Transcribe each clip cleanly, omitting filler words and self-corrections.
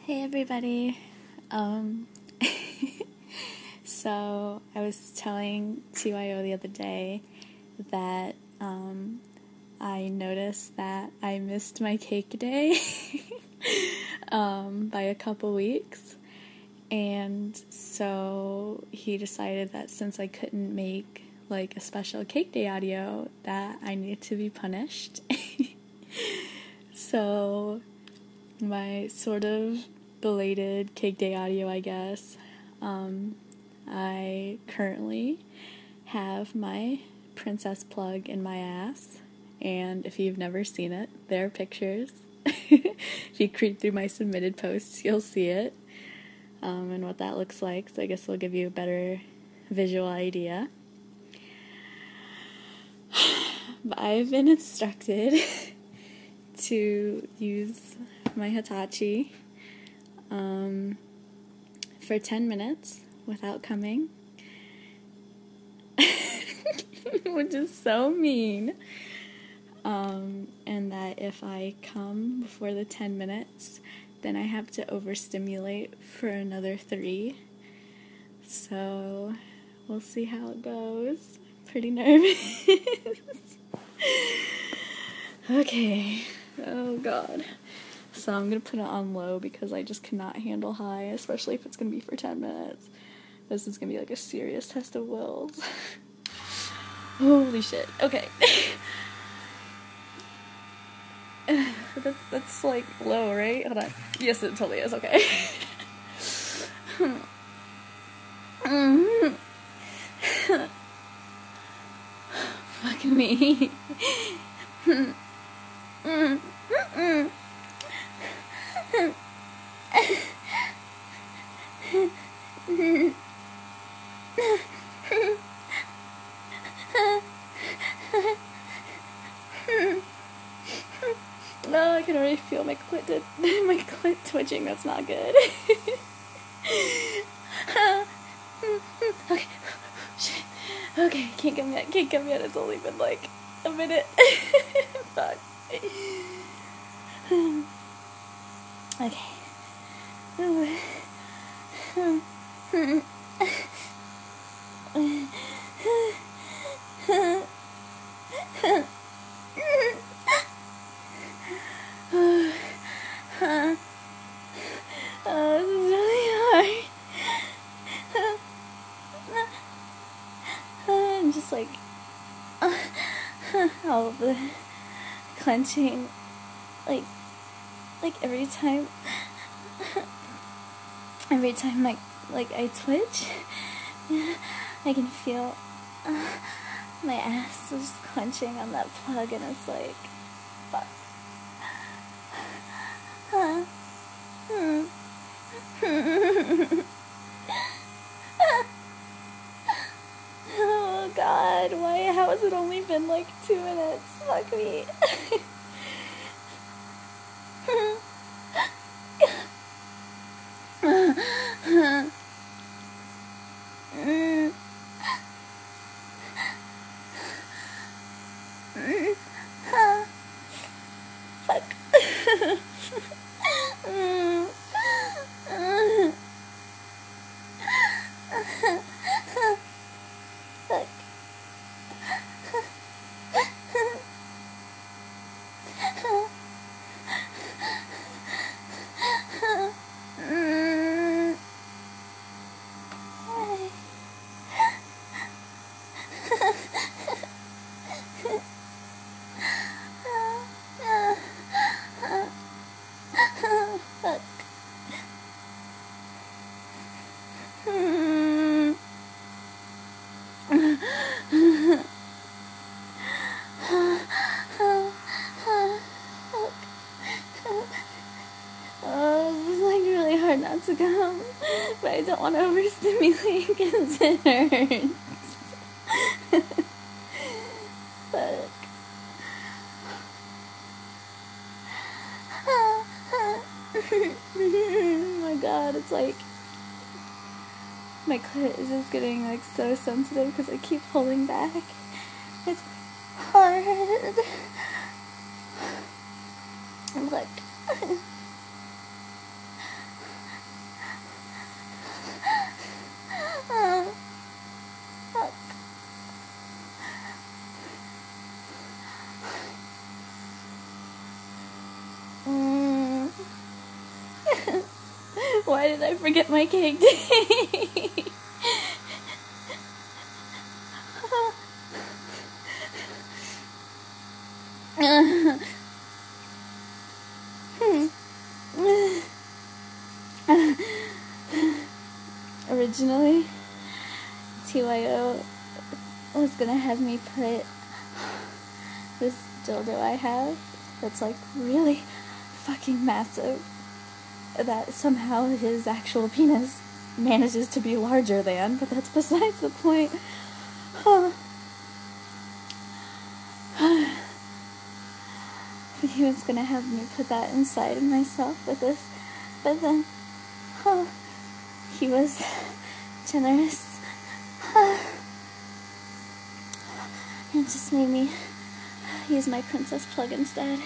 Hey everybody. Um, so I was telling TYO the other day that I noticed that I missed my cake day by a couple weeks, and so he decided that since I couldn't make like a special cake day audio, that I needed to be punished. So my sort of belated cake day audio, I guess. I currently have my princess plug in my ass, and if you've never seen it, there are pictures. If you creep through my submitted posts, you'll see it, and what that looks like, so I guess we'll give you a better visual idea. But I've been instructed to use my Hitachi for 10 minutes without coming, which is so mean, and that if I come before the 10 minutes, then I have to overstimulate for another 3, so we'll see how it goes. Pretty nervous. Okay. Oh god. So I'm gonna put it on low because I just cannot handle high, especially if it's gonna be for 10 minutes. This is gonna be like a serious test of wills. Holy shit. Okay. That's like low, right? Hold on. Yes, it totally is. Okay. Fuck me. No, I can already feel my clit twitching. That's not good. Okay. Shit. Okay, can't come yet. It's only been like a minute. Fuck. Okay. Oh, this is really hard. I'm just like all of the clenching, like every time like I twitch, I can feel my ass just clenching on that plug, and it's like, fuck. Oh god, why? How has it only been like 2 minutes? Fuck me. Fuck. Fuck. Fuck. Oh, this is like really hard not to come, but I don't want to overstimulate because it hurts. Fuck. Oh my god, it's like my clit is just getting like so sensitive because I keep pulling back. It's hard. I'm like Why did I forget my cake today? Originally, TYO was gonna have me put this dildo I have that's like really fucking massive, that somehow his actual penis manages to be larger than, but that's besides the point. He was gonna have me put that inside of myself with this, but then he was generous and just made me use my princess plug instead.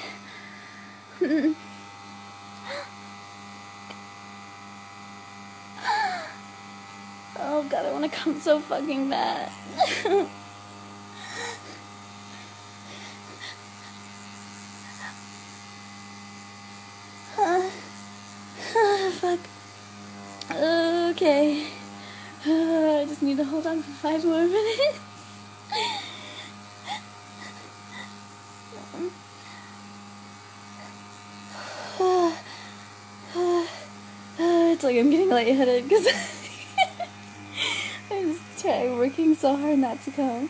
Oh god, I want to come so fucking bad. Fuck. Okay. I just need to hold on for 5 more minutes. It's like I'm getting lightheaded because I'm just working so hard not to come.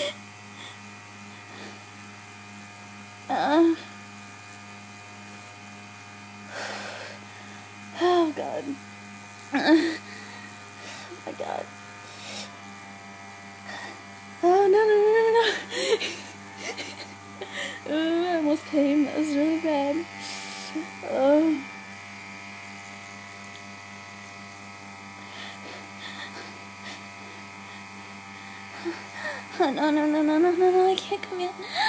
Oh god. Oh my god. Oh no. Oh, I almost came. That was really bad. Oh. Oh, no, I can't come yet.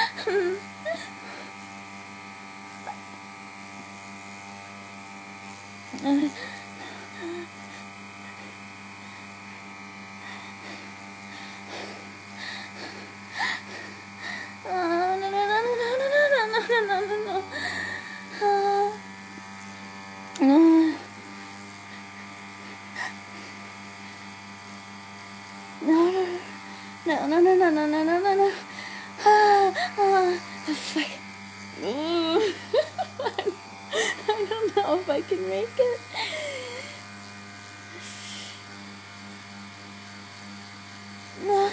No. Oh, fuck. I don't know if I can make it. No.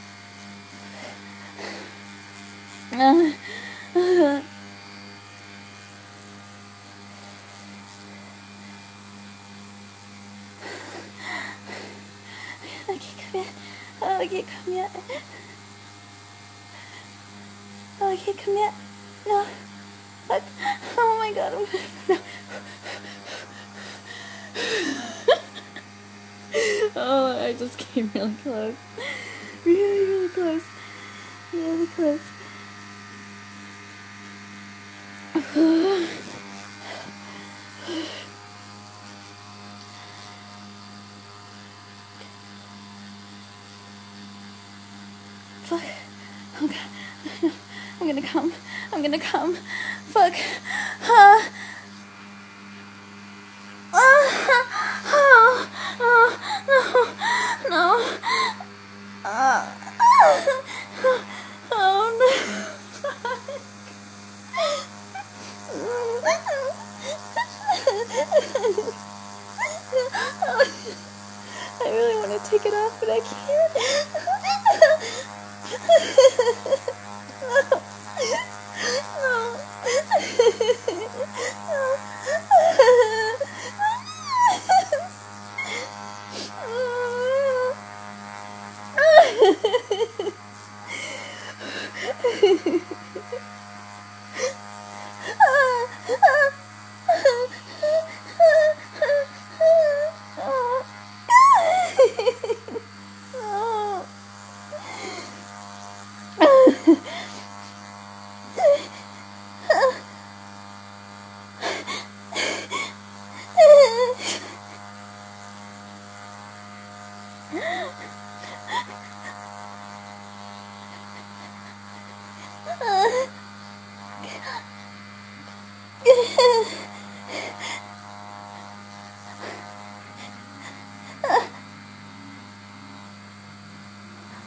I can't come yet. Oh, I can't come yet. No. Fuck. Oh my god. No. Oh, I just came really close. Really close. Really close. Fuck. Oh god. I'm gonna come. Fuck. No. Oh no. I really want to take it off, but I can't.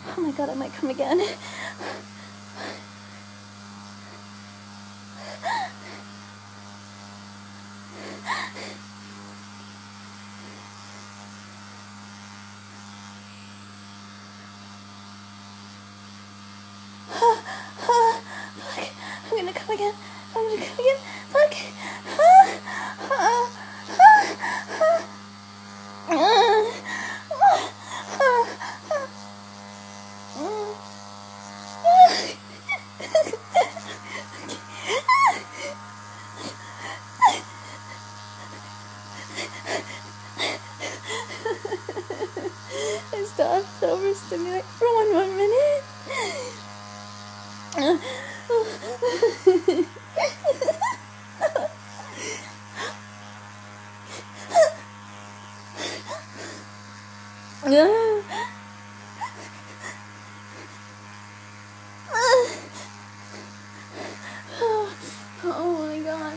Oh my god, I might come again. Fuck. I'm gonna come again. Fuck. I stopped overstimulating for one more minute. Oh my god.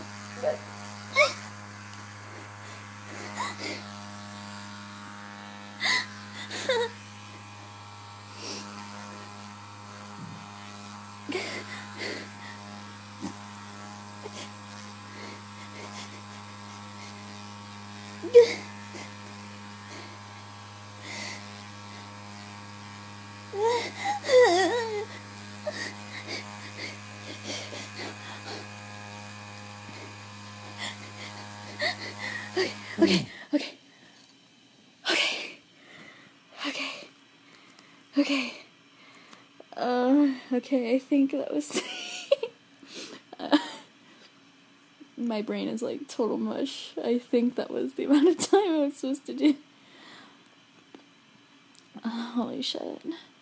Okay. Okay, I think that was... my brain is like total mush. I think that was the amount of time I was supposed to do. Holy shit.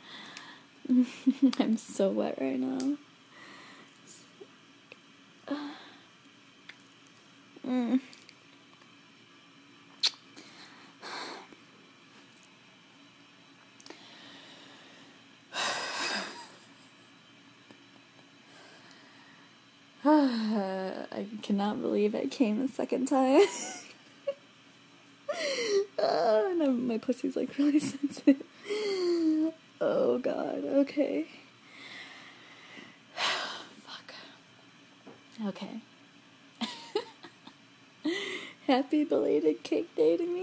I'm so wet right now. I cannot believe it came the second time. And my pussy's like really sensitive. Oh god, okay. Fuck. Okay. Happy belated cake day to me.